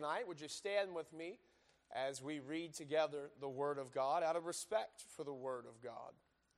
tonight, would you stand with me as we read together the Word of God out of respect for the Word of God.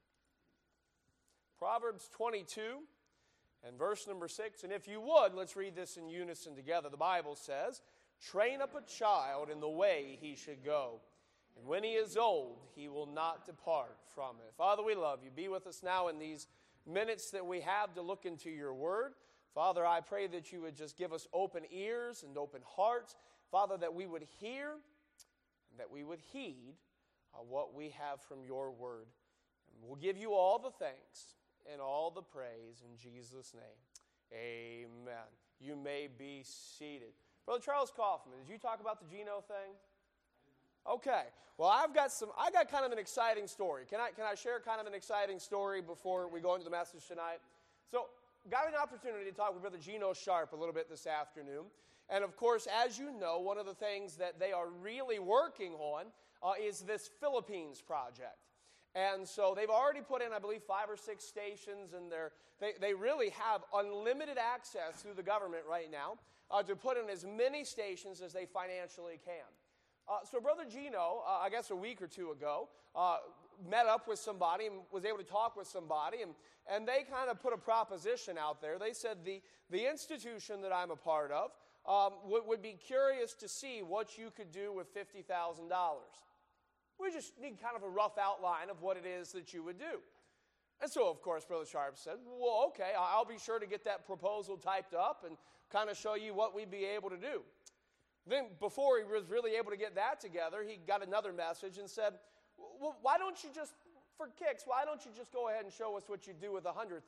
Proverbs 22 and verse number 6. And if you would, let's read this in unison together. The Bible says, "Train up a child in the way he should go, and when he is old, he will not depart from it." Father, we love you. Be with us now in these minutes that we have to look into your Word. Father, I pray that you would just give us open ears and open hearts. Father, that we would hear and that we would heed what we have from your Word. And we'll give you all the thanks and all the praise in Jesus' name. Amen. You may be seated. Brother Charles Kaufman, did you talk about the Geno thing? Okay. Well, I got kind of an exciting story. Can I share kind of an exciting story before we go into the message tonight? So, got an opportunity to talk with Brother Geno Sharp a little bit this afternoon. And of course, as you know, one of the things that they are really working on is this Philippines project. And so they've already put in, I believe, 5 or 6 stations, and they really have unlimited access through the government right now to put in as many stations as they financially can. So Brother Geno, I guess a week or two ago, met up with somebody and was able to talk with somebody, and they kind of put a proposition out there. They said the institution that I'm a part of would be curious to see what you could do with $50,000. We just need kind of a rough outline of what it is that you would do. And so, of course, Brother Sharp said, well, okay, I'll be sure to get that proposal typed up and kind of show you what we'd be able to do. Then, before he was really able to get that together, he got another message and said, well, why don't you just go ahead and show us what you do with $100,000?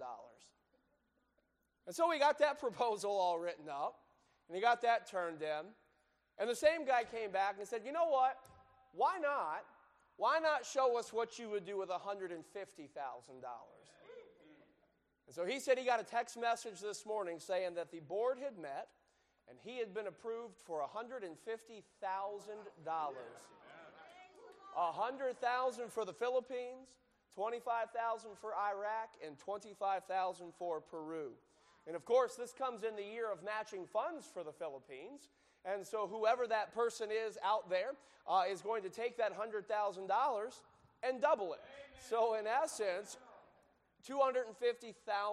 And so we got that proposal all written up, and he got that turned in. And the same guy came back and said, you know what? Why not? Why not show us what you would do with $150,000? And so he said he got a text message this morning saying that the board had met and he had been approved for $150,000. $100,000 for the Philippines, $25,000 for Iraq, and $25,000 for Peru. And of course, this comes in the year of matching funds for the Philippines. And so whoever that person is out there is going to take that $100,000 and double it. So in essence, $250,000,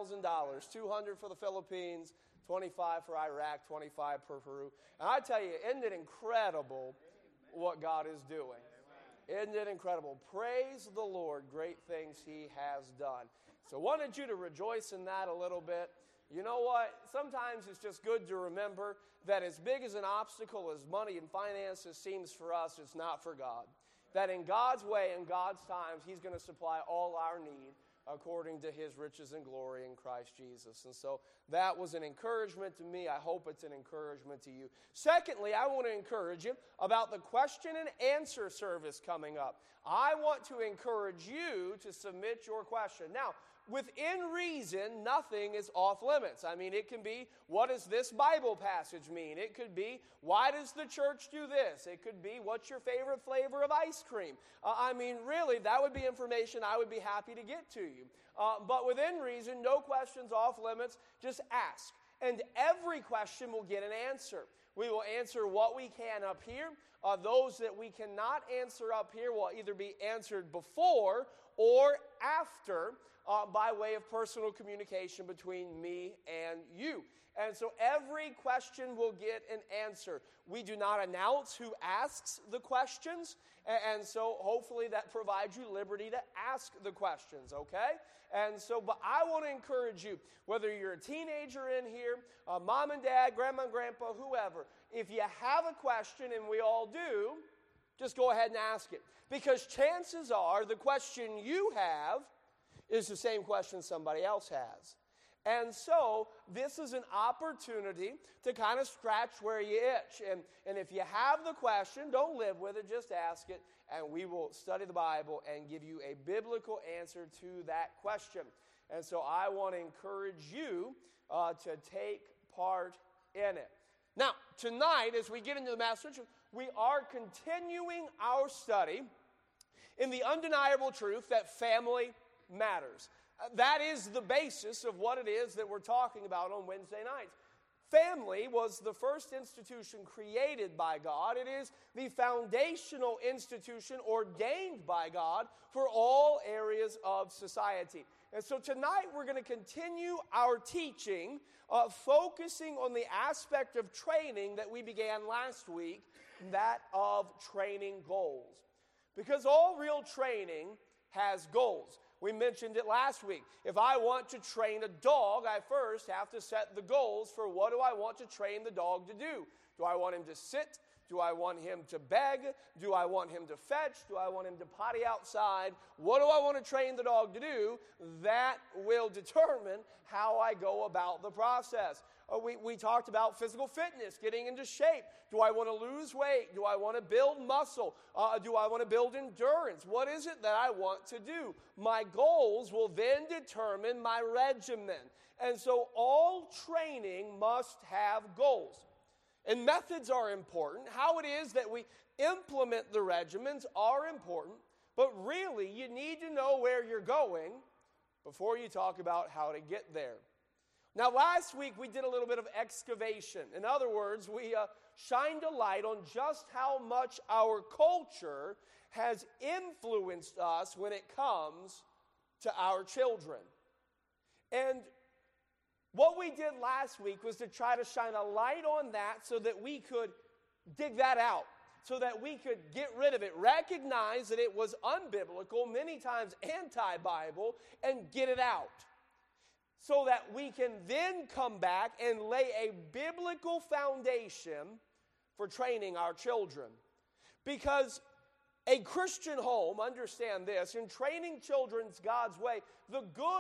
$200 for the Philippines, $25 for Iraq, $25 for Peru. And I tell you, isn't it incredible what God is doing? Isn't it incredible? Praise the Lord, great things he has done. So wanted you to rejoice in that a little bit. You know what? Sometimes it's just good to remember that as big as an obstacle as money and finances seems for us, it's not for God. That in God's way, in God's times, he's going to supply all our need according to his riches and glory in Christ Jesus. And so that was an encouragement to me. I hope it's an encouragement to you. Secondly, I want to encourage you about the question and answer service coming up. I want to encourage you to submit your question. Now, within reason, nothing is off limits. I mean, it can be, what does this Bible passage mean? It could be, why does the church do this? It could be, what's your favorite flavor of ice cream? I mean, really, that would be information I would be happy to get to you. But within reason, no questions off limits, just ask. And every question will get an answer. We will answer what we can up here. Those that we cannot answer up here will either be answered before or after by way of personal communication between me and you. And so every question will get an answer. We do not announce who asks the questions, and so hopefully that provides you liberty to ask the questions, okay? And so, but I want to encourage you, whether you're a teenager in here, mom and dad, grandma and grandpa, whoever, if you have a question, and we all do, just go ahead and ask it. Because chances are the question you have is the same question somebody else has. And so this is an opportunity to kind of scratch where you itch. And if you have the question, don't live with it, just ask it, and we will study the Bible and give you a biblical answer to that question. And so I want to encourage you to take part in it. Now, tonight, as we get into the message, we are continuing our study in the undeniable truth that family matters. That is the basis of what it is that we're talking about on Wednesday nights. Family was the first institution created by God. It is the foundational institution ordained by God for all areas of society. And so tonight we're going to continue our teaching, focusing on the aspect of training that we began last week, that of training goals. Because all real training has goals. We mentioned it last week. If I want to train a dog, I first have to set the goals for what do I want to train the dog to do. Do I want him to sit? Do I want him to beg? Do I want him to fetch? Do I want him to potty outside? What do I want to train the dog to do? That will determine how I go about the process. We talked about physical fitness, getting into shape. Do I want to lose weight? Do I want to build muscle? Do I want to build endurance? What is it that I want to do? My goals will then determine my regimen. And so all training must have goals. And methods are important. How it is that we implement the regimens are important. But really, you need to know where you're going before you talk about how to get there. Now, last week we did a little bit of excavation. In other words, we shined a light on just how much our culture has influenced us when it comes to our children. And what we did last week was to try to shine a light on that so that we could dig that out, so that we could get rid of it, recognize that it was unbiblical, many times anti-Bible, and get it out. So that we can then come back and lay a biblical foundation for training our children. Because a Christian home, understand this, in training children God's way, the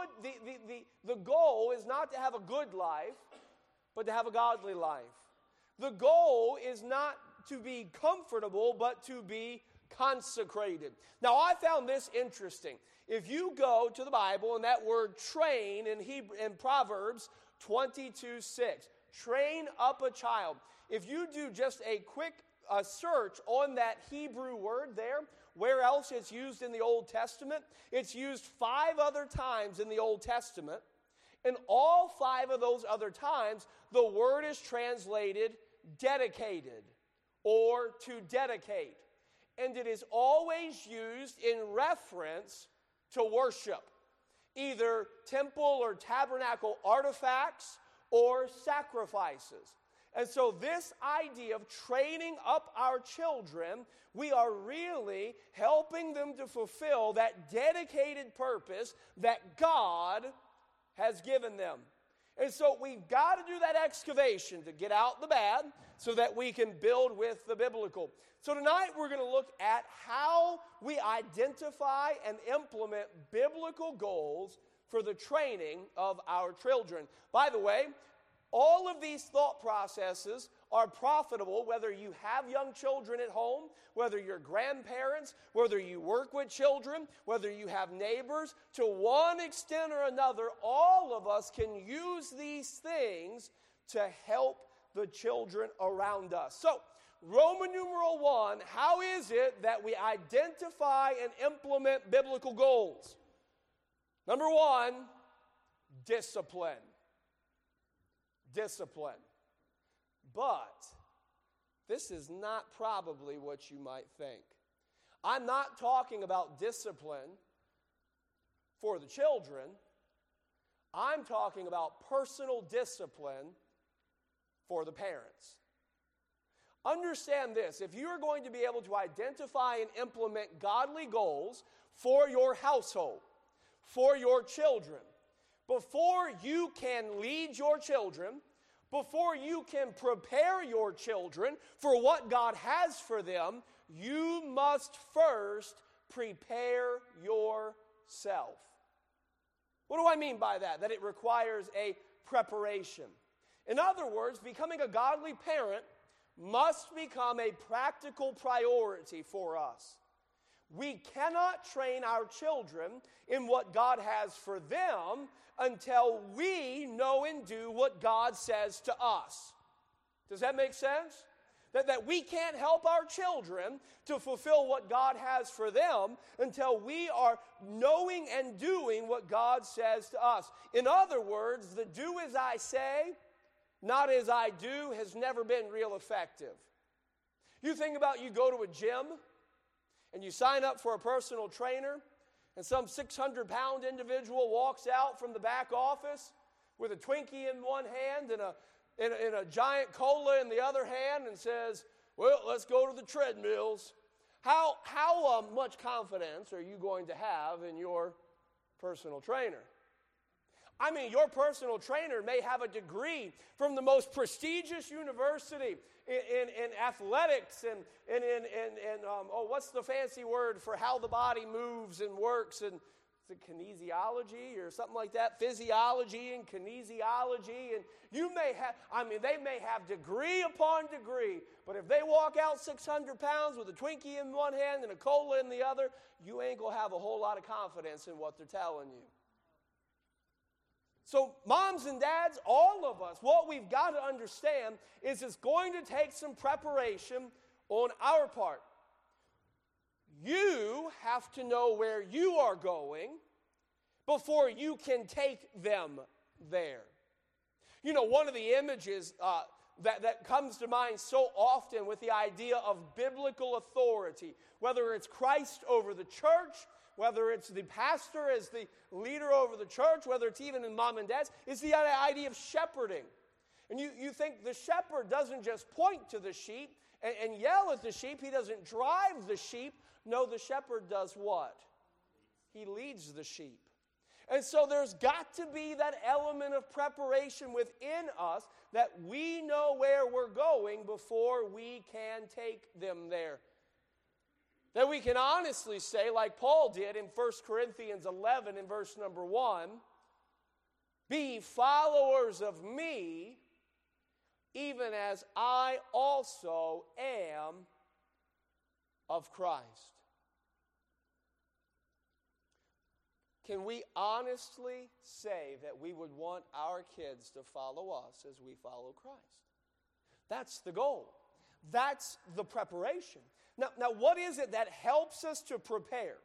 goal is not to have a good life, but to have a godly life. The goal is not to be comfortable, but to be consecrated. Now, I found this interesting. If you go to the Bible and that word train in Proverbs 22:6, train up a child. If you do just a quick search on that Hebrew word there, where else it's used in the Old Testament, it's used 5 other times in the Old Testament. And all 5 of those other times, the word is translated dedicated or to dedicate. And it is always used in reference to worship, either temple or tabernacle artifacts or sacrifices. And so this idea of training up our children, we are really helping them to fulfill that dedicated purpose that God has given them. And so we've got to do that excavation to get out the bad so that we can build with the biblical. So tonight we're going to look at how we identify and implement biblical goals for the training of our children. By the way, all of these thought processes are profitable whether you have young children at home, whether you're grandparents, whether you work with children, whether you have neighbors. To one extent or another, all of us can use these things to help the children around us. So, Roman numeral 1, how is it that we identify and implement biblical goals? Number 1, discipline. Discipline. But this is not probably what you might think. I'm not talking about discipline for the children. I'm talking about personal discipline for the parents. Understand this, if you are going to be able to identify and implement godly goals for your household, for your children, before you can lead your children, before you can prepare your children for what God has for them, you must first prepare yourself. What do I mean by that? That it requires a preparation. In other words, becoming a godly parent must become a practical priority for us. We cannot train our children in what God has for them until we know and do what God says to us. Does that make sense? That we can't help our children to fulfill what God has for them until we are knowing and doing what God says to us. In other words, the do as I say not as I do has never been real effective. You think about you go to a gym and you sign up for a personal trainer, and some 600-pound individual walks out from the back office with a Twinkie in one hand and a giant cola in the other hand and says, well, let's go to the treadmills. How much confidence are you going to have in your personal trainer? I mean, your personal trainer may have a degree from the most prestigious university in athletics and what's the fancy word for how the body moves and works? And is it kinesiology or something like that? Physiology and kinesiology. And they may have degree upon degree, but if they walk out 600 pounds with a Twinkie in one hand and a cola in the other, you ain't going to have a whole lot of confidence in what they're telling you. So moms and dads, all of us, what we've got to understand is it's going to take some preparation on our part. You have to know where you are going before you can take them there. You know, one of the images that comes to mind so often with the idea of biblical authority, whether it's Christ over the church, whether it's the pastor as the leader over the church, whether it's even in mom and dad's, is the idea of shepherding. And you think the shepherd doesn't just point to the sheep and yell at the sheep. He doesn't drive the sheep. No, the shepherd does what? He leads the sheep. And so there's got to be that element of preparation within us that we know where we're going before we can take them there. That we can honestly say, like Paul did in 1 Corinthians 11 in verse number 1, be followers of me, even as I also am of Christ. Can we honestly say that we would want our kids to follow us as we follow Christ? That's the goal. That's the preparation. Now, what is it that helps us to prepare?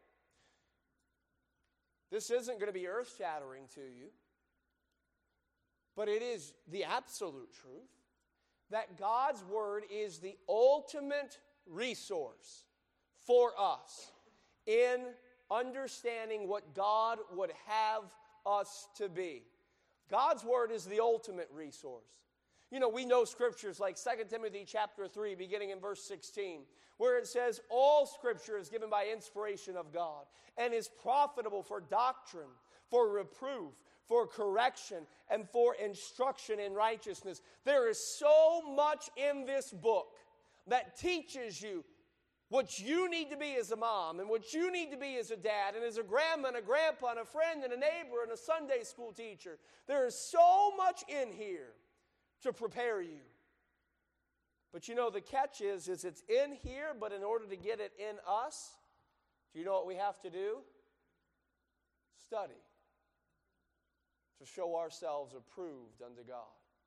This isn't going to be earth-shattering to you, but it is the absolute truth that God's Word is the ultimate resource for us in understanding what God would have us to be. God's Word is the ultimate resource. You know, we know scriptures like 2 Timothy chapter 3, beginning in verse 16, where it says, all Scripture is given by inspiration of God and is profitable for doctrine, for reproof, for correction, and for instruction in righteousness. There is so much in this book that teaches you what you need to be as a mom and what you need to be as a dad and as a grandma and a grandpa and a friend and a neighbor and a Sunday school teacher. There is so much in here to prepare you. But you know, the catch is it's in here, but in order to get it in us, do you know what we have to do? Study. To show ourselves approved unto God.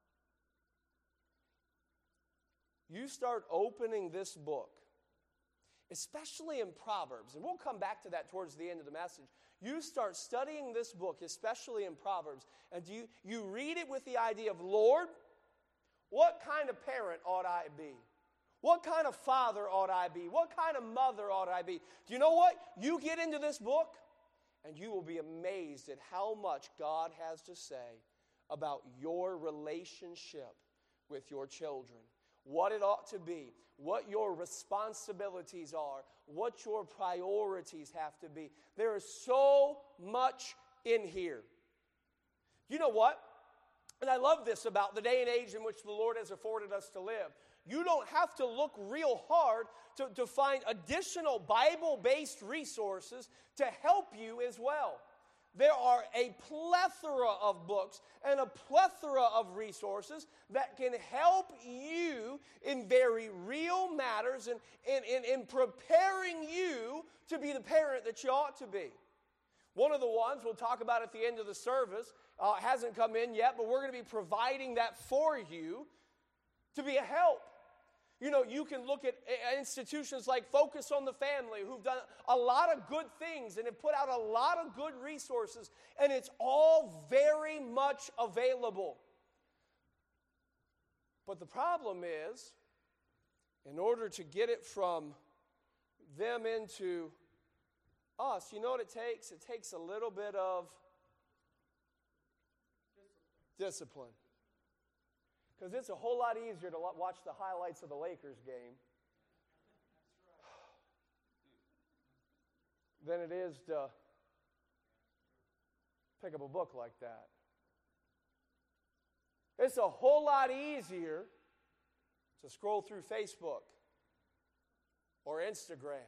You start opening this book, especially in Proverbs, and we'll come back to that towards the end of the message. You start studying this book, especially in Proverbs, and you read it with the idea of, Lord, what kind of parent ought I be? What kind of father ought I be? What kind of mother ought I be? Do you know what? You get into this book, and you will be amazed at how much God has to say about your relationship with your children. What it ought to be, what your responsibilities are, what your priorities have to be. There is so much in here. You know what? And I love this about the day and age in which the Lord has afforded us to live. You don't have to look real hard to find additional Bible-based resources to help you as well. There are a plethora of books and a plethora of resources that can help you in very real matters and in preparing you to be the parent that you ought to be. One of the ones we'll talk about at the end of the service hasn't come in yet, but we're going to be providing that for you to be a help. You know, you can look at institutions like Focus on the Family, who've done a lot of good things and have put out a lot of good resources, and it's all very much available. But the problem is, in order to get it from them into us, you know what it takes? It takes a little bit of discipline. Because it's a whole lot easier to watch the highlights of the Lakers game than it is to pick up a book like that. It's a whole lot easier to scroll through Facebook or Instagram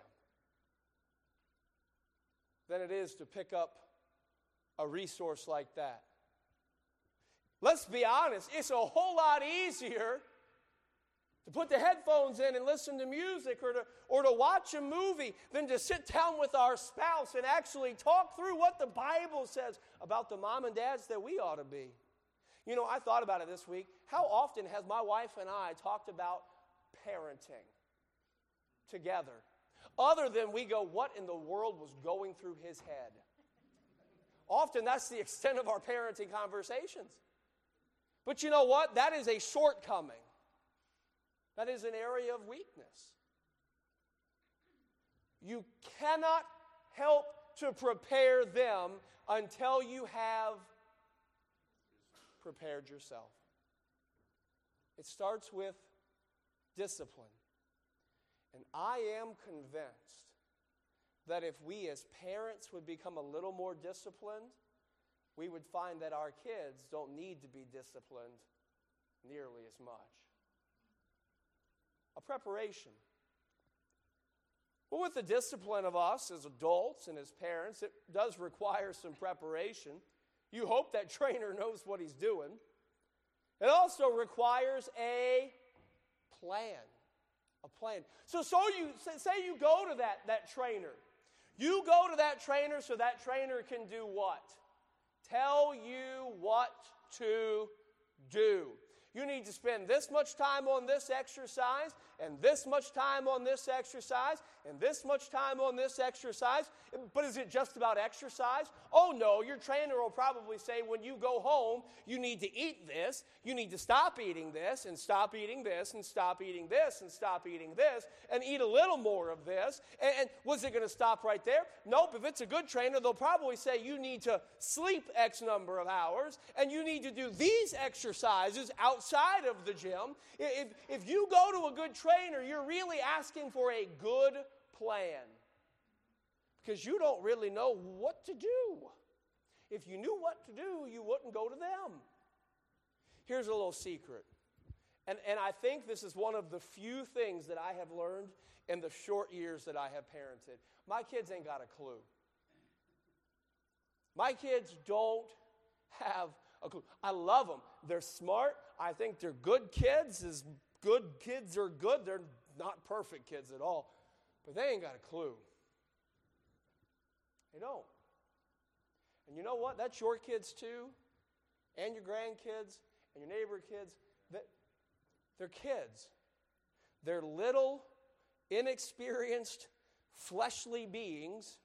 than it is to pick up a resource like that. Let's be honest, it's a whole lot easier to put the headphones in and listen to music or to watch a movie than to sit down with our spouse and actually talk through what the Bible says about the mom and dads that we ought to be. You know, I thought about it this week. How often has my wife and I talked about parenting together? Other than we go, what in the world was going through his head? Often that's the extent of our parenting conversations. But you know what? That is a shortcoming. That is an area of weakness. You cannot help to prepare them until you have prepared yourself. It starts with discipline. And I am convinced that if we as parents would become a little more disciplined, we would find that our kids don't need to be disciplined nearly as much. A preparation. Well, with the discipline of us as adults and as parents, it does require some preparation. You hope that trainer knows what he's doing. It also requires a plan. A plan. So you say you go to that trainer. You go to that trainer so that trainer can do what? Tell you what to do. You need to spend this much time on this exercise, and this much time on this exercise, and this much time on this exercise. But is it just about exercise? Oh no, your trainer will probably say when you go home, you need to eat this, you need to stop eating this, and stop eating this, and stop eating this, and stop eating this, and eat a little more of this. And was it going to stop right there? Nope, if it's a good trainer, they'll probably say you need to sleep X number of hours, and you need to do these exercises outside of the gym. If you go to a good trainer, you're really asking for a good plan. Because you don't really know what to do. If you knew what to do, you wouldn't go to them. Here's a little secret. And I think this is one of the few things that I have learned in the short years that I have parented. My kids ain't got a clue. My kids don't have a clue. I love them. They're smart. I think they're good kids. As good kids are good. They're not perfect kids at all. But they ain't got a clue. They don't. And you know what? That's your kids too, and your grandkids, and your neighbor kids. They're kids. They're little, inexperienced, fleshly beings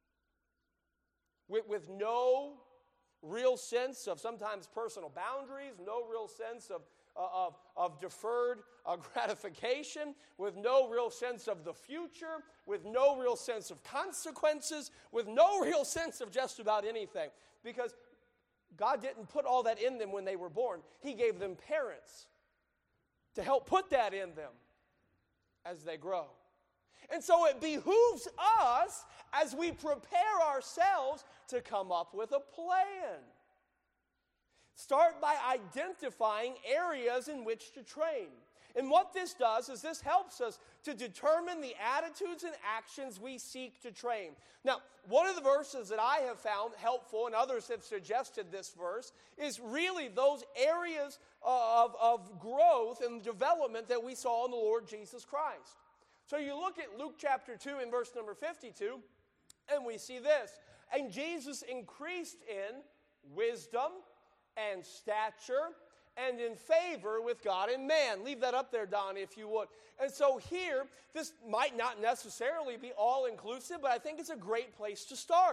with no real sense of sometimes personal boundaries, no real sense of deferred gratification, with no real sense of the future, with no real sense of consequences, with no real sense of just about anything. Because God didn't put all that in them when they were born. He gave them parents to help put that in them as they grow. And so it behooves us as we prepare ourselves to come up with a plan. Start by identifying areas in which to train. And what this does is this helps us to determine the attitudes and actions we seek to train. Now, one of the verses that I have found helpful, and others have suggested this verse, is really those areas of growth and development that we saw in the Lord Jesus Christ. So you look at Luke chapter 2 and verse number 52, and we see this. And Jesus increased in wisdom and stature and in favor with God and man. Leave that up there, Donnie, if you would. And so here, this might not necessarily be all-inclusive, but I think it's a great place to start.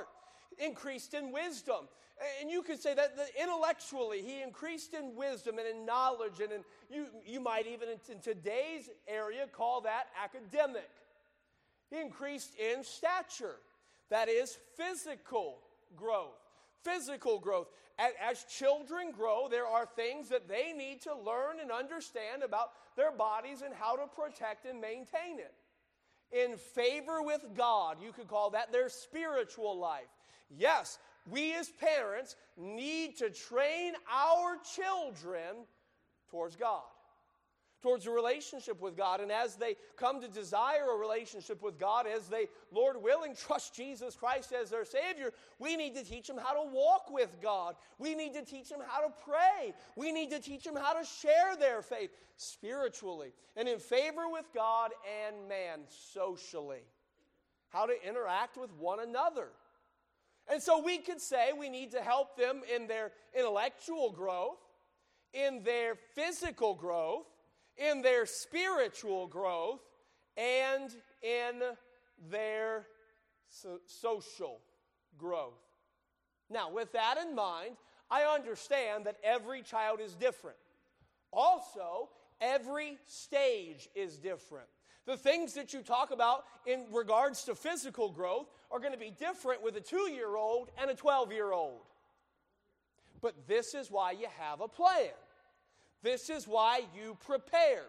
increased in wisdom. And you could say that intellectually, he increased in wisdom and in knowledge, and you might even in today's area call that academic. He increased in stature. That is physical growth. Physical growth. As children grow, there are things that they need to learn and understand about their bodies and how to protect and maintain it. In favor with God, you could call that their spiritual life. Yes, we as parents need to train our children towards God, towards a relationship with God. And as they come to desire a relationship with God, as they, Lord willing, trust Jesus Christ as their Savior, we need to teach them how to walk with God. We need to teach them how to pray. We need to teach them how to share their faith spiritually and in favor with God and man socially. How to interact with one another. And so we could say we need to help them in their intellectual growth, in their physical growth, in their spiritual growth, and in their social growth. Now, with that in mind, I understand that every child is different. Also, every stage is different. The things that you talk about in regards to physical growth are going to be different with a 2-year-old and a 12-year-old. But this is why you have a plan. This is why you prepare.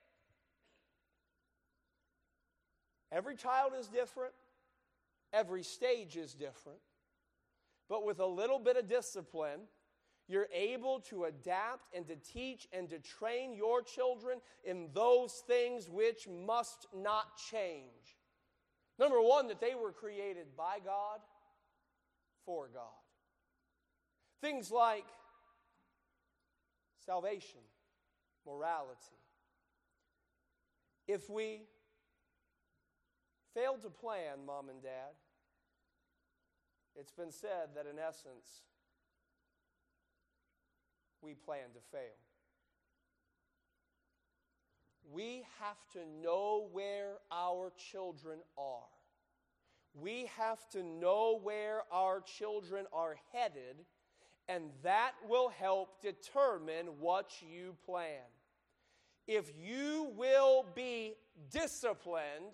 Every child is different. Every stage is different. But with a little bit of discipline, you're able to adapt and to teach and to train your children in those things which must not change. Number one, that they were created by God, for God. Things like salvation, morality. If we fail to plan, Mom and Dad, it's been said that in essence, we plan to fail. We have to know where our children are. We have to know where our children are headed, and that will help determine what you plan. If you will be disciplined,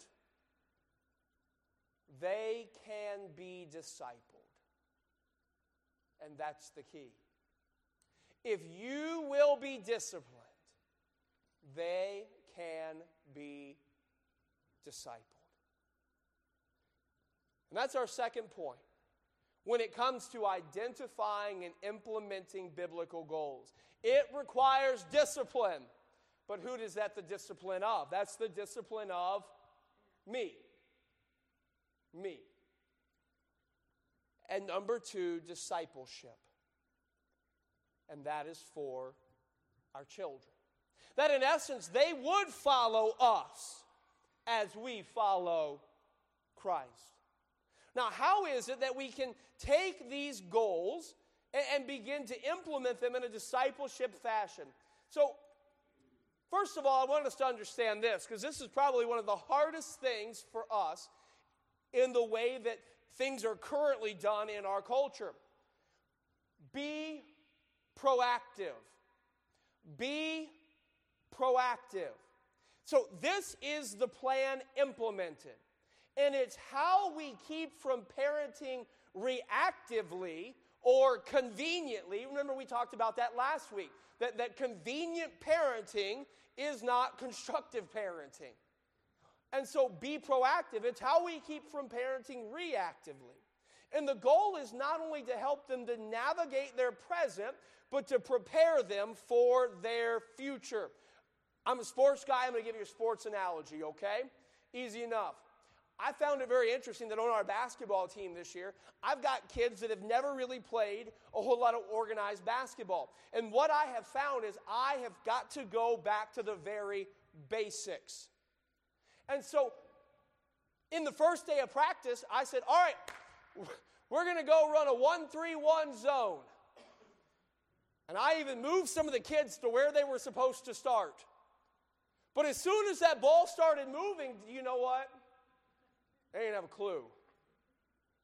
they can be discipled. And that's the key. If you will be disciplined, they can be discipled. And that's our second point when it comes to identifying and implementing biblical goals. It requires discipline. But who is that the discipline of? That's the discipline of me. Me. And number two, discipleship. And that is for our children. That in essence, they would follow us as we follow Christ. Now, how is it that we can take these goals and begin to implement them in a discipleship fashion? So, first of all, I want us to understand this, because this is probably one of the hardest things for us in the way that things are currently done in our culture. Be proactive. Be proactive. So this is the plan implemented. And it's how we keep from parenting reactively or conveniently. Remember, we talked about that last week. That convenient parenting is not constructive parenting. And so be proactive. It's how we keep from parenting reactively. And the goal is not only to help them to navigate their present, but to prepare them for their future. I'm a sports guy. I'm going to give you a sports analogy, okay? Easy enough. I found it very interesting that on our basketball team this year, I've got kids that have never really played a whole lot of organized basketball. And what I have found is I have got to go back to the very basics. And so, in the first day of practice, I said, all right, we're going to go run a 1-3-1 zone. And I even moved some of the kids to where they were supposed to start. But as soon as that ball started moving, you know what? They didn't have a clue.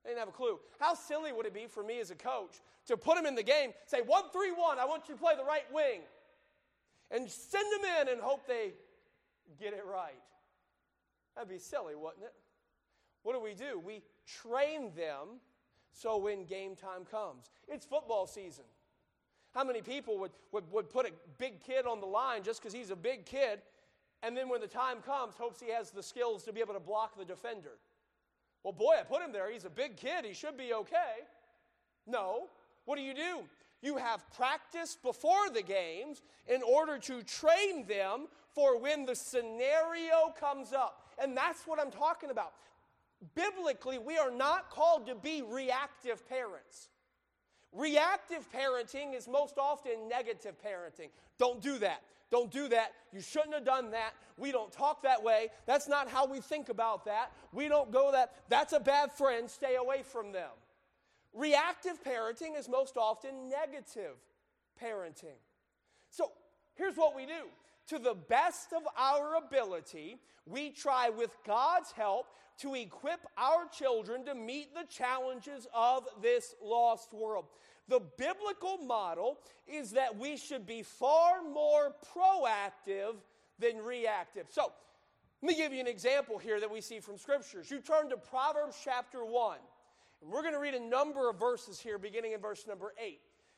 They didn't have a clue. How silly would it be for me as a coach to put them in the game, say 1-3-1, I want you to play the right wing, and send them in and hope they get it right? That'd be silly, wouldn't it? What do? We train them so when game time comes. It's football season. How many people would put a big kid on the line just because he's a big kid, and then when the time comes, hopes he has the skills to be able to block the defender? Well, boy, I put him there. He's a big kid. He should be okay. No. What do? You have practice before the games in order to train them for when the scenario comes up. And that's what I'm talking about. Biblically, we are not called to be reactive parents. Reactive parenting is most often negative parenting. Don't do that. Don't do that. You shouldn't have done that. We don't talk that way. That's not how we think about that. We don't go that. That's a bad friend. Stay away from them. Reactive parenting is most often negative parenting. So here's what we do. To the best of our ability, we try with God's help to equip our children to meet the challenges of this lost world. The biblical model is that we should be far more proactive than reactive. So, let me give you an example here that we see from Scriptures. You turn to Proverbs chapter 1, and we're going to read a number of verses here, beginning in verse number 8.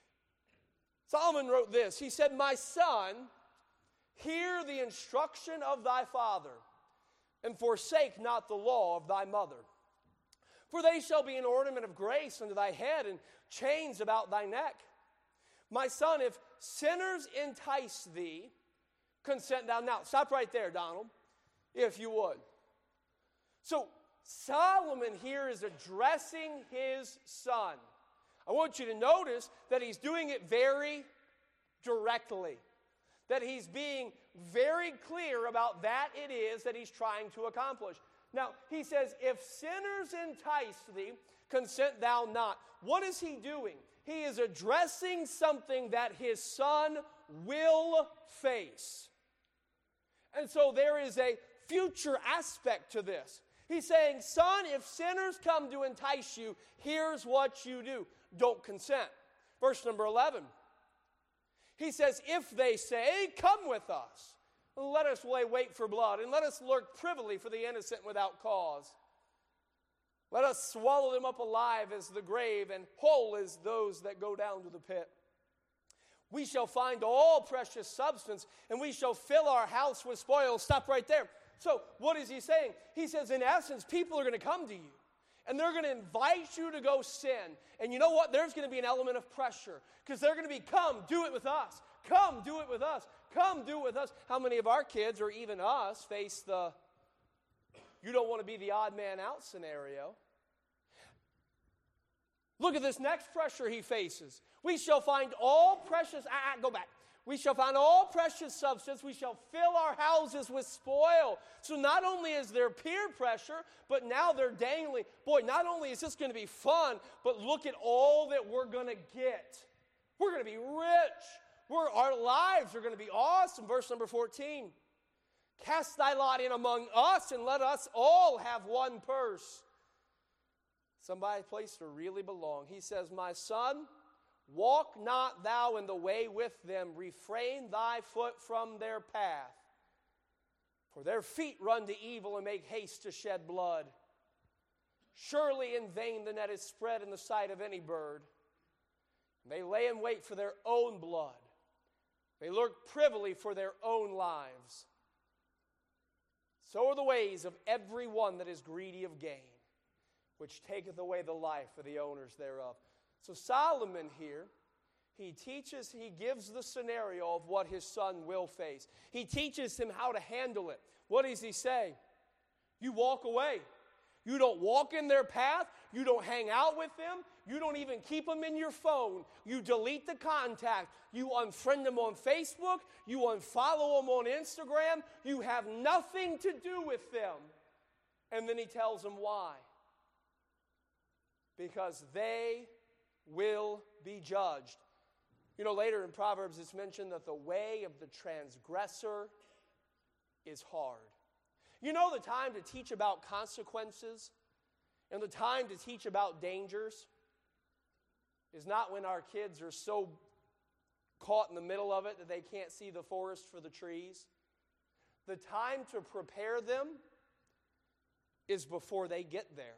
Solomon wrote this. He said, "My son, hear the instruction of thy father, and forsake not the law of thy mother. For they shall be an ornament of grace unto thy head, and chains about thy neck. My son, if sinners entice thee, consent thou." Now, stop right there, Donald, if you would. So, Solomon here is addressing his son. I want you to notice that he's doing it very directly. That he's being very clear about that it is that he's trying to accomplish. Now, he says, if sinners entice thee, consent thou not. What is he doing? He is addressing something that his son will face. And so there is a future aspect to this. He's saying, son, if sinners come to entice you, here's what you do. Don't consent. Verse number 11. He says, if they say, come with us, let us lay wait for blood, and let us lurk privily for the innocent without cause. Let us swallow them up alive as the grave, and whole as those that go down to the pit. We shall find all precious substance, and we shall fill our house with spoil. Stop right there. So, what is he saying? He says, in essence, people are going to come to you, and they're going to invite you to go sin. And you know what? There's going to be an element of pressure, because they're going to be, come, do it with us. Come, do it with us. Come, do it with us. How many of our kids, or even us, face the, you don't want to be the odd man out scenario? Look at this next pressure he faces. We shall find all precious, go back. We shall find all precious substance. We shall fill our houses with spoil. So not only is there peer pressure, but now they're dangling. Boy, not only is this going to be fun, but look at all that we're going to get. We're going to be rich. Our lives are going to be awesome. Verse number 14. Cast thy lot in among us, and let us all have one purse. Somebody place to really belong. He says, my son, walk not thou in the way with them. Refrain thy foot from their path. For their feet run to evil and make haste to shed blood. Surely in vain the net is spread in the sight of any bird. They lay in wait for their own blood. They lurk privily for their own lives. So are the ways of every one that is greedy of gain, which taketh away the life of the owners thereof. So Solomon here, he gives the scenario of what his son will face. He teaches him how to handle it. What does he say? You walk away. You don't walk in their path. You don't hang out with them. You don't even keep them in your phone. You delete the contact. You unfriend them on Facebook. You unfollow them on Instagram. You have nothing to do with them. And then he tells them why. Because they will be judged. You know, later in Proverbs it's mentioned that the way of the transgressor is hard. You know the time to teach about consequences And the time to teach about dangers is not when our kids are so caught in the middle of it that they can't see the forest for the trees. The time to prepare them is before they get there.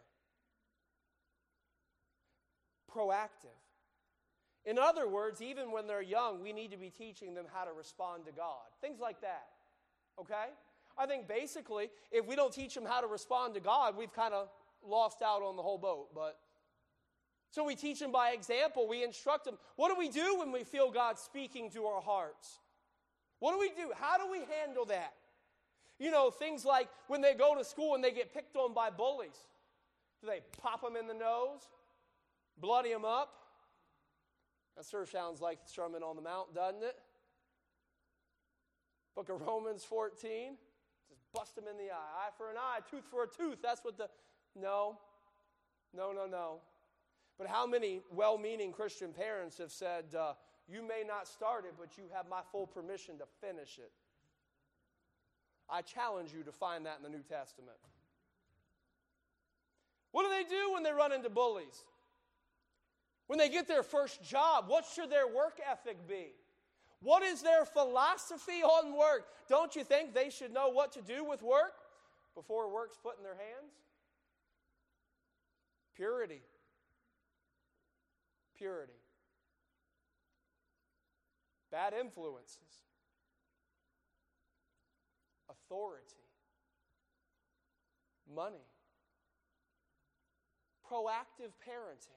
Proactive. In other words, even when they're young, we need to be teaching them how to respond to God. Things like that. Okay? I think basically, if we don't teach them how to respond to God, we've kind of lost out on the whole boat. So we teach them by example. We instruct them. What do we do when we feel God speaking to our hearts? What do we do? How do we handle that? You know, things like when they go to school and they get picked on by bullies. Do they pop them in the nose? Bloody them up? That sure sounds like the Sermon on the Mount, doesn't it? Book of Romans 14. Just bust them in the eye. Eye for an eye, tooth for a tooth. That's what the... No. But how many well-meaning Christian parents have said, you may not start it, but you have my full permission to finish it? I challenge you to find that in the New Testament. What do they do when they run into bullies? When they get their first job, what should their work ethic be? What is their philosophy on work? Don't you think they should know what to do with work before work's put in their hands? Purity. Purity. Bad influences. Authority. Money. Proactive parenting.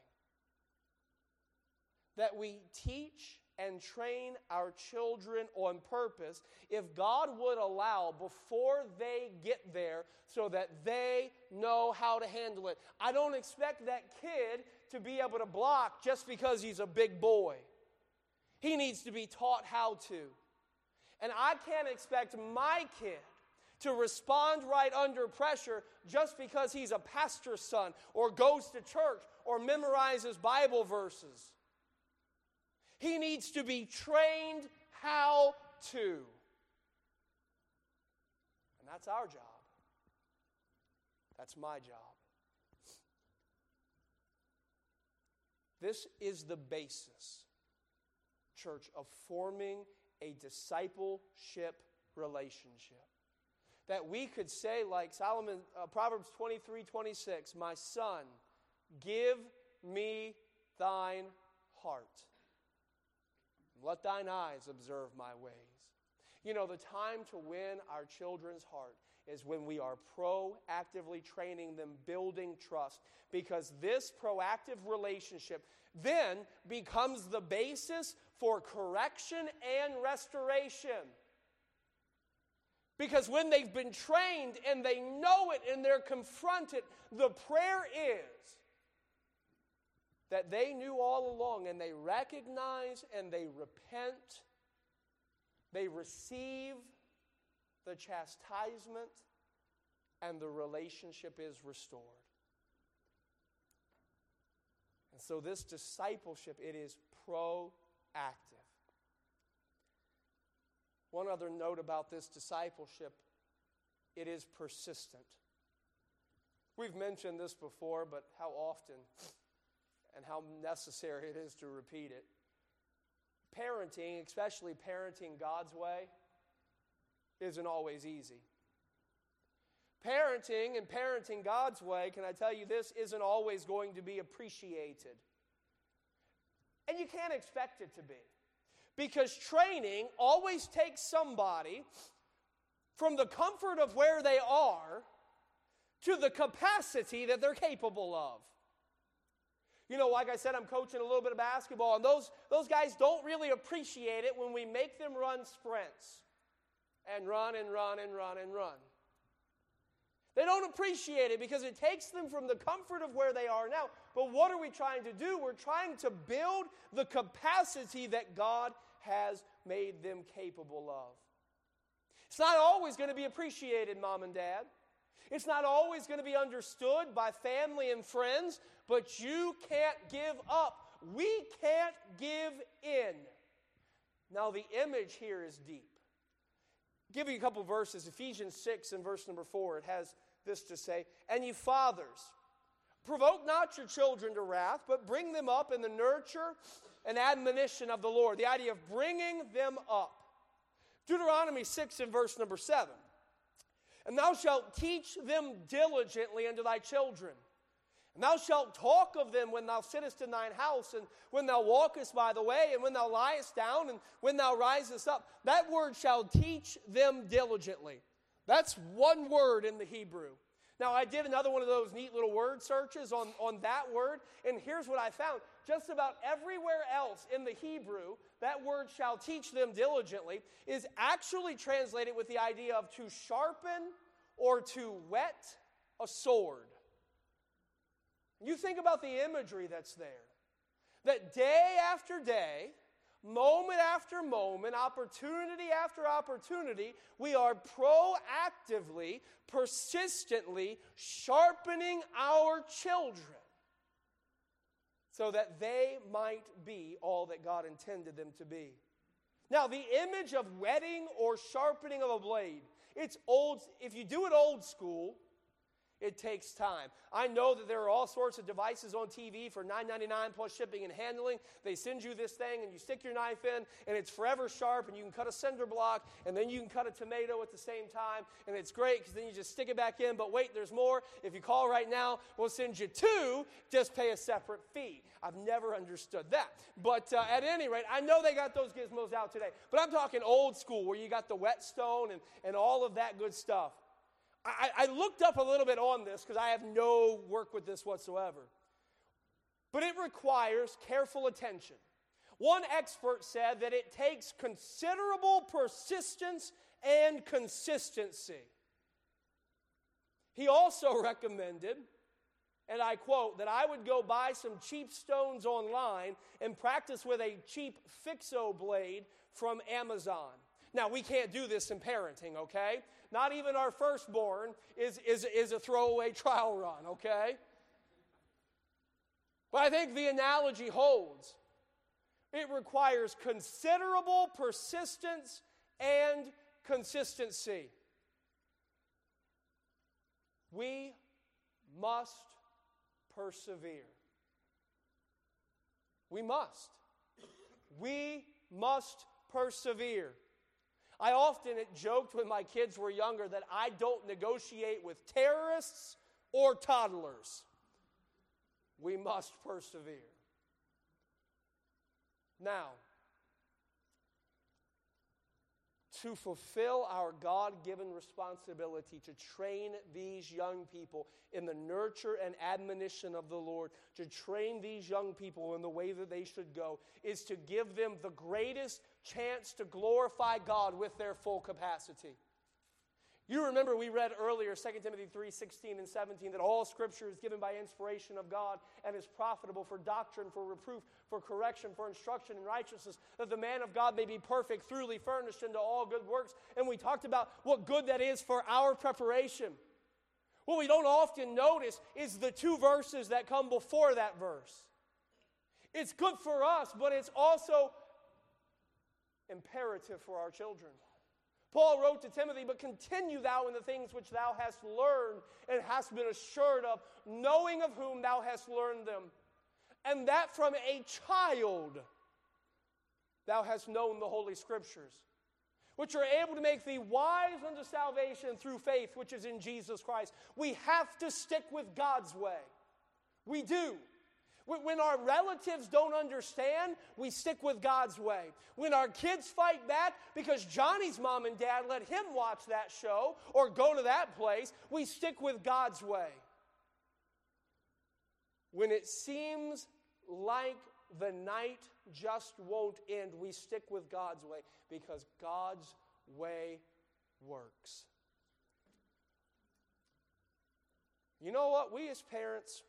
That we teach and train our children on purpose, if God would allow, before they get there, so that they know how to handle it. I don't expect that kid to be able to block just because he's a big boy. He needs to be taught how to. And I can't expect my kid to respond right under pressure just because he's a pastor's son or goes to church or memorizes Bible verses. He needs to be trained how to. And that's our job. That's my job. This is the basis, church, of forming a discipleship relationship. That we could say, like Solomon, Proverbs 23:26, my son, give me thine heart. Let thine eyes observe my ways. You know, the time to win our children's heart is when we are proactively training them, building trust. Because this proactive relationship then becomes the basis for correction and restoration. Because when they've been trained and they know it and they're confronted, the prayer is that they knew all along, and they recognize and they repent, they receive the chastisement, and the relationship is restored. And so this discipleship, it is proactive. One other note about this discipleship, it is persistent. We've mentioned this before, but how often and how necessary it is to repeat it. Parenting, especially parenting God's way, isn't always easy. Parenting and parenting God's way, can I tell you this, isn't always going to be appreciated. And you can't expect it to be. Because training always takes somebody from the comfort of where they are to the capacity that they're capable of. You know, like I said, I'm coaching a little bit of basketball, and those guys don't really appreciate it when we make them run sprints and run and run and run and run. They don't appreciate it because it takes them from the comfort of where they are now. But what are we trying to do? We're trying to build the capacity that God has made them capable of. It's not always going to be appreciated, Mom and Dad. It's not always going to be understood by family and friends, but you can't give up. We can't give in. Now, the image here is deep. I'll give you a couple verses. Ephesians 6 and verse number 4, it has this to say, and ye fathers, Provoke not your children to wrath, but bring them up in the nurture and admonition of the Lord. The idea of bringing them up. Deuteronomy 6 and verse number 7. And thou shalt teach them diligently unto thy children. And thou shalt talk of them when thou sittest in thine house, and when thou walkest by the way, and when thou liest down, and when thou risest up. That word shall teach them diligently. That's one word in the Hebrew. Now, I did another one of those neat little word searches on that word, and here's what I found. Just about everywhere else in the Hebrew, that word shall teach them diligently is actually translated with the idea of to sharpen or to whet a sword. You think about the imagery that's there. That day after day, moment after moment, opportunity after opportunity, we are proactively, persistently sharpening our children so that they might be all that God intended them to be. Now, the image of whetting or sharpening of a blade, it's old. If you do it old school, it takes time. I know that there are all sorts of devices on TV for $9.99 plus shipping and handling. They send you this thing and you stick your knife in and it's forever sharp, and you can cut a cinder block and then you can cut a tomato at the same time, and it's great because then you just stick it back in. But wait, there's more. If you call right now, we'll send you two. Just pay a separate fee. I've never understood that. But at any rate, I know they got those gizmos out today. But I'm talking old school where you got the whetstone and all of that good stuff. I looked up a little bit on this because I have no work with this whatsoever. But it requires careful attention. One expert said that it takes considerable persistence and consistency. He also recommended, and I quote, that I would go buy some cheap stones online and practice with a cheap Fixo blade from Amazon. Now, we can't do this in parenting, okay? Not even our firstborn is a throwaway trial run, okay? But I think the analogy holds. It requires considerable persistence and consistency. We must persevere. We must. We must persevere. I often joked when my kids were younger that I don't negotiate with terrorists or toddlers. We must persevere. Now, to fulfill our God-given responsibility to train these young people in the nurture and admonition of the Lord, to train these young people in the way that they should go, is to give them the greatest chance to glorify God with their full capacity. You remember we read earlier 2 Timothy 3:16 and 17 that all Scripture is given by inspiration of God and is profitable for doctrine, for reproof, for correction, for instruction in righteousness, that the man of God may be perfect, thoroughly furnished into all good works. And we talked about what good that is for our preparation. What we don't often notice is the two verses that come before that verse. It's good for us, but it's also imperative for our children. Paul wrote to Timothy, but continue thou in the things which thou hast learned and hast been assured of, knowing of whom thou hast learned them, and that from a child thou hast known the Holy Scriptures, which are able to make thee wise unto salvation through faith which is in Jesus Christ. We have to stick with God's way. We do. When our relatives don't understand, we stick with God's way. When our kids fight back because Johnny's mom and dad let him watch that show or go to that place, we stick with God's way. When it seems like the night just won't end, we stick with God's way because God's way works. You know what? We as parents,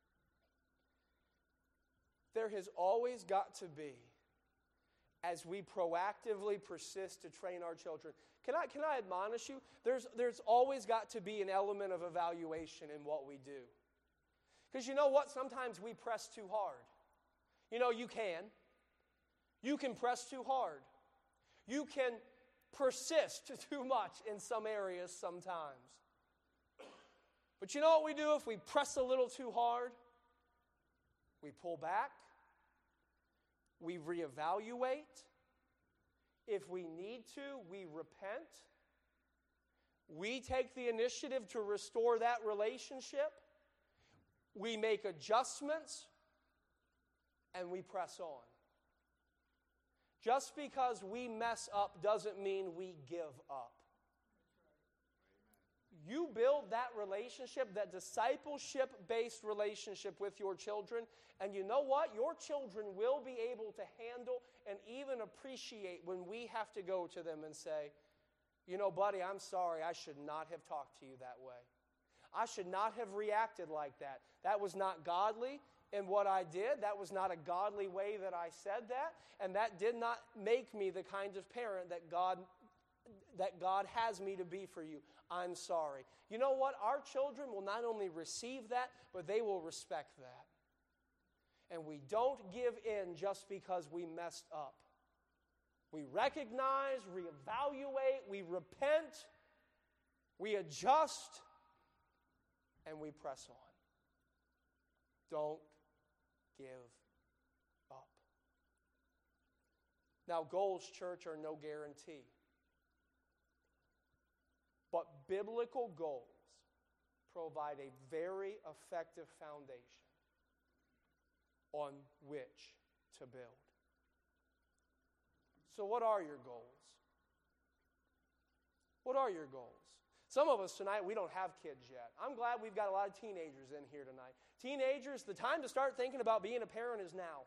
there has always got to be, as we proactively persist to train our children, can I admonish you? There's always got to be an element of evaluation in what we do. Because you know what? Sometimes we press too hard. You know, you can. You can press too hard. You can persist too much in some areas sometimes. But you know what we do if we press a little too hard? We pull back. We reevaluate. If we need to, we repent. We take the initiative to restore that relationship. We make adjustments. And we press on. Just because we mess up doesn't mean we give up. You build that relationship, that discipleship-based relationship with your children, and you know what? Your children will be able to handle and even appreciate when we have to go to them and say, you know, buddy, I'm sorry, I should not have talked to you that way. I should not have reacted like that. That was not godly in what I did. That was not a godly way that I said that, and that did not make me the kind of parent that God has me to be for you. I'm sorry. You know what? Our children will not only receive that, but they will respect that. And we don't give in just because we messed up. We recognize, reevaluate, we repent, we adjust, and we press on. Don't give up. Now, goals, church, are no guarantee. But biblical goals provide a very effective foundation on which to build. So what are your goals? What are your goals? Some of us tonight, we don't have kids yet. I'm glad we've got a lot of teenagers in here tonight. Teenagers, the time to start thinking about being a parent is now.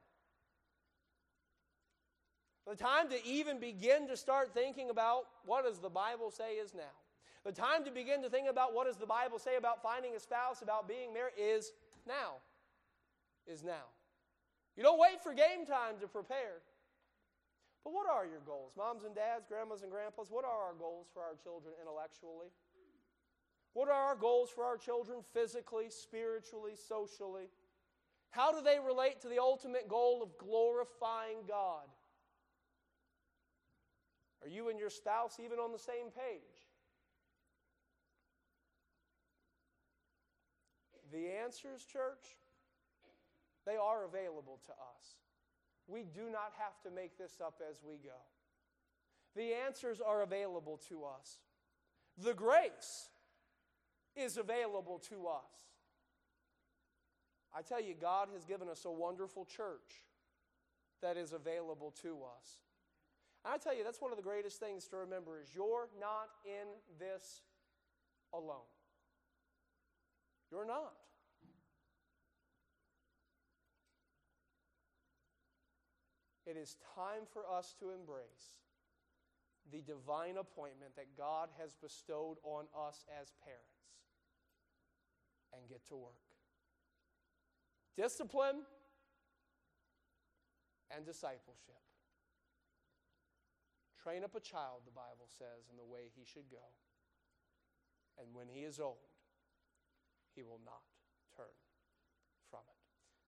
The time to even begin to start thinking about what does the Bible say is now. The time to begin to think about what does the Bible say about finding a spouse, about being married, is now. Is now. You don't wait for game time to prepare. But what are your goals? Moms and dads, grandmas and grandpas, what are our goals for our children intellectually? What are our goals for our children physically, spiritually, socially? How do they relate to the ultimate goal of glorifying God? Are you and your spouse even on the same page? The answers, church, they are available to us. We do not have to make this up as we go. The answers are available to us. The grace is available to us. I tell you, God has given us a wonderful church that is available to us. And I tell you, that's one of the greatest things to remember is you're not in this alone. You're not. It is time for us to embrace the divine appointment that God has bestowed on us as parents and get to work. Discipline and discipleship. Train up a child, the Bible says, in the way he should go. And when he is old, he will not